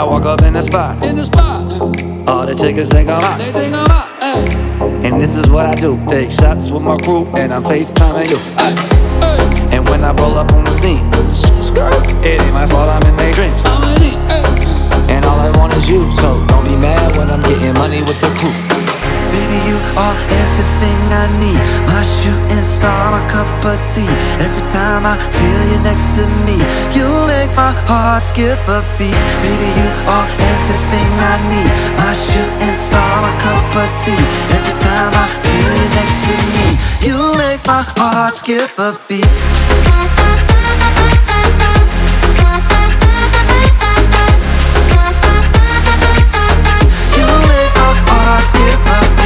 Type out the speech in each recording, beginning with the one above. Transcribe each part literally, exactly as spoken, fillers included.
I walk up in the spot, in the spot, all the chickens think I'm hot. they think I'm hot. Ay, And this is what I do, take shots with my crew, and I'm FaceTiming you. ay, ay. And when I roll up on the scene, it ain't my fault, I'm in their dreams. I'm in it, ay. And all I want is you, so don't be mad when I'm getting money with the crew. Baby, you are everything I need. My shooting star, my cup of tea. Every time I feel you next to me, you make my heart skip a beat. Baby, you are everything I need. My shooting star, my cup of tea. Every time I feel you next to me, you make my heart skip a beat. You make my heart skip a beat.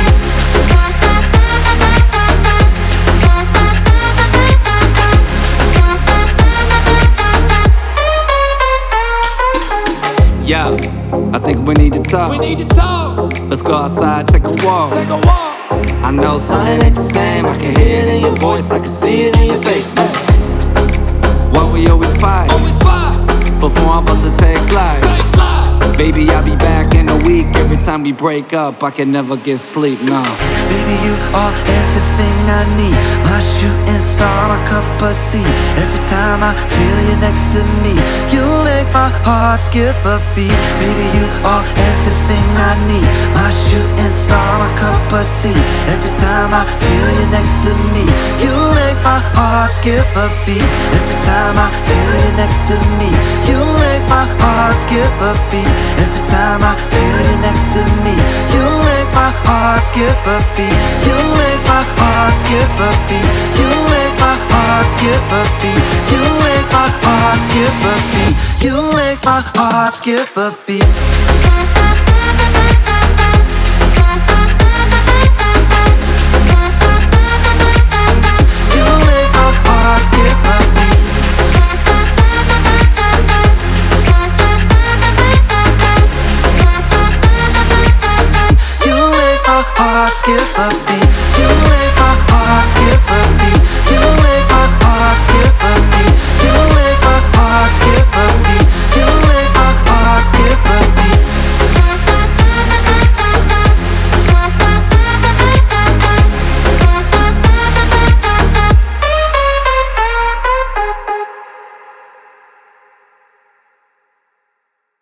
Yeah, I think we need to talk. We need to talk, Let's go outside, take a walk. take a walk. I know something ain't the same, I can hear it in your voice, I can see it in your face. Ay. Why we always fight Always fight, before I'm about to take flight? take flight. Baby, I'll be back in a week. Every time we break up, I can never get sleep, nah. Baby, you are everything I need. My shooting star, my cup of tea. Every time I feel you next to me, you make my heart skip a beat. Baby, you are everything I need. My shooting star, my cup of tea. Every time I feel you next to me, you make my heart skip a beat. Every time I feel you next to me, you make my heart skip a beat. Every time I feel you next to me, you make my heart skip a beat. You make my heart skip a beat. You make my heart skip a beat. You make my heart skip a beat. You make my heart skip a beat.